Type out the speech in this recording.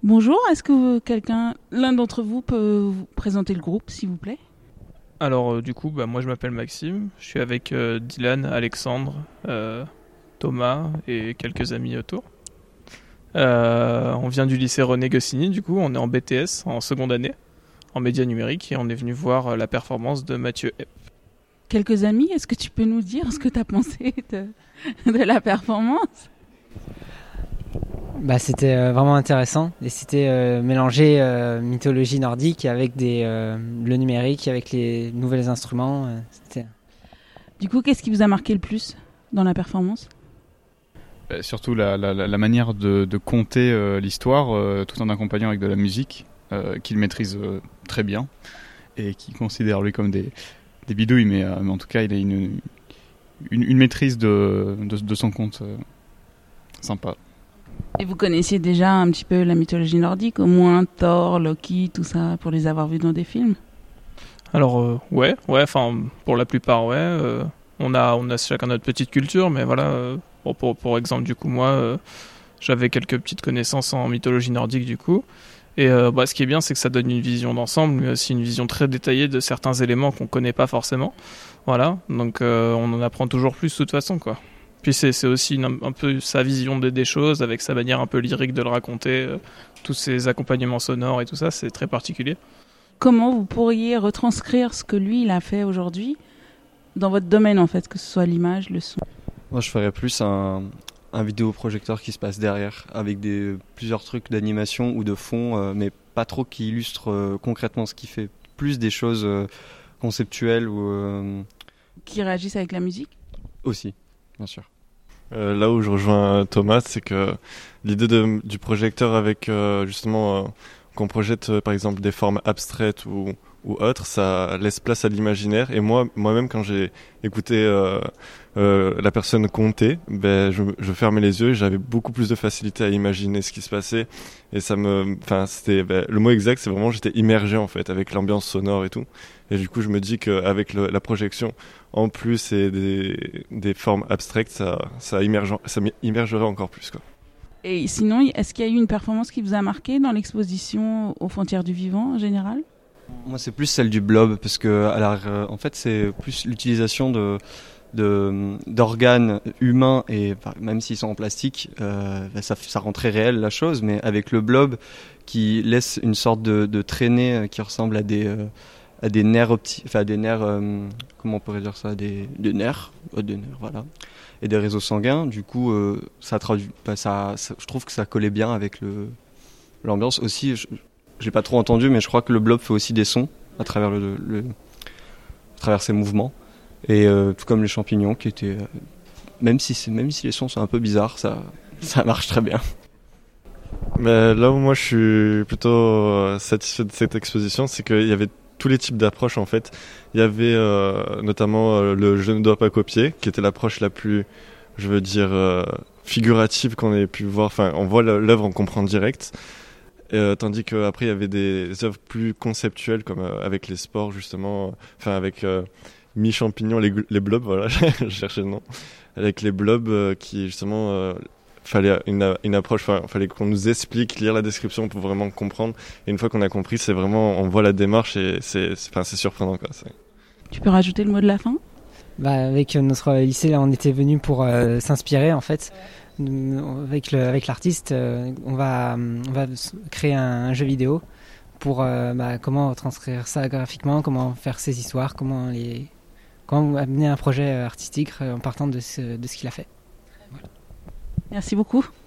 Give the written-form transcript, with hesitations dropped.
Bonjour, est-ce que l'un d'entre vous peut vous présenter le groupe, s'il vous plaît? Alors moi je m'appelle Maxime, je suis avec Dylan, Alexandre, Thomas et quelques amis autour. On vient du lycée René Goscinny, du coup on est en BTS, en seconde année, en médias numériques, et on est venu voir la performance de Mathieu Epp. Quelques amis, est-ce que tu peux nous dire ce que tu as pensé de la performance? C'était vraiment intéressant et c'était mélanger mythologie nordique avec le numérique, avec les nouveaux instruments. Du coup, qu'est-ce qui vous a marqué le plus dans la performance? Surtout la manière de conter l'histoire tout en accompagnant avec de la musique qu'il maîtrise très bien et qui considère lui comme des bidouilles, mais en tout cas il a une maîtrise de son conte sympa. Et vous connaissiez déjà un petit peu la mythologie nordique, au moins Thor, Loki, tout ça, pour les avoir vus dans des films? Alors ouais, pour la plupart ouais. On a chacun notre petite culture, mais voilà. Pour exemple, du coup moi, j'avais quelques petites connaissances en mythologie nordique du coup. Et ce qui est bien, c'est que ça donne une vision d'ensemble, mais aussi une vision très détaillée de certains éléments qu'on connaît pas forcément. Voilà, donc on en apprend toujours plus de toute façon, quoi. Puis c'est aussi un peu sa vision des choses, avec sa manière un peu lyrique de le raconter, tous ses accompagnements sonores et tout ça, c'est très particulier. Comment vous pourriez retranscrire ce que lui, il a fait aujourd'hui dans votre domaine, en fait, que ce soit l'image, le son? Moi, je ferais plus un vidéoprojecteur qui se passe derrière, avec plusieurs trucs d'animation ou de fond, mais pas trop qui illustrent concrètement ce qu'il fait. Plus des choses conceptuelles ou... Qui réagissent avec la musique? Aussi, bien sûr. Là où je rejoins Thomas, c'est que l'idée du projecteur avec justement qu'on projette par exemple des formes abstraites ou autres, ça laisse place à l'imaginaire. Et moi-même, quand j'ai écouté la personne conter, je fermais les yeux et j'avais beaucoup plus de facilité à imaginer ce qui se passait. Et le mot exact, c'est vraiment j'étais immergé en fait avec l'ambiance sonore et tout. Et du coup, je me dis qu'avec la projection en plus et des formes abstraites, ça m'immergerait encore plus, quoi. Et sinon, est-ce qu'il y a eu une performance qui vous a marqué dans l'exposition aux Frontières du Vivant en général? Moi, c'est plus celle du blob, parce que en fait, c'est plus l'utilisation d'organes humains, et même s'ils sont en plastique, ça rend très réel la chose, mais avec le blob qui laisse une sorte de traînée qui ressemble à des nerfs optiques, enfin des nerfs, comment on pourrait dire ça, des nerfs, voilà, et des réseaux sanguins. Du coup, ça traduit, je trouve que ça collait bien avec l'ambiance aussi. J'ai pas trop entendu, mais je crois que le blob fait aussi des sons à travers à travers ses mouvements, et tout comme les champignons qui étaient, même si les sons sont un peu bizarres, ça marche très bien. Mais là où moi je suis plutôt satisfait de cette exposition, c'est qu'il y avait tous les types d'approches en fait. Il y avait notamment le je ne dois pas copier, qui était l'approche la plus, je veux dire, figurative qu'on ait pu voir. Enfin, on voit l'œuvre, on comprend direct. Tandis qu'après il y avait des œuvres plus conceptuelles comme avec les sports justement, avec mi-champignons, les blobs, voilà, je cherchais le nom, avec les blobs qui justement fallait une approche, fallait qu'on nous explique, lire la description pour vraiment comprendre, et une fois qu'on a compris, c'est vraiment, on voit la démarche et c'est surprenant, quoi. Tu peux rajouter le mot de la fin? Avec notre lycée, là, on était venus pour s'inspirer en fait. Avec l'artiste, on va créer un jeu vidéo pour comment transcrire ça graphiquement, comment faire ces histoires, comment amener un projet artistique en partant de ce qu'il a fait. Merci beaucoup.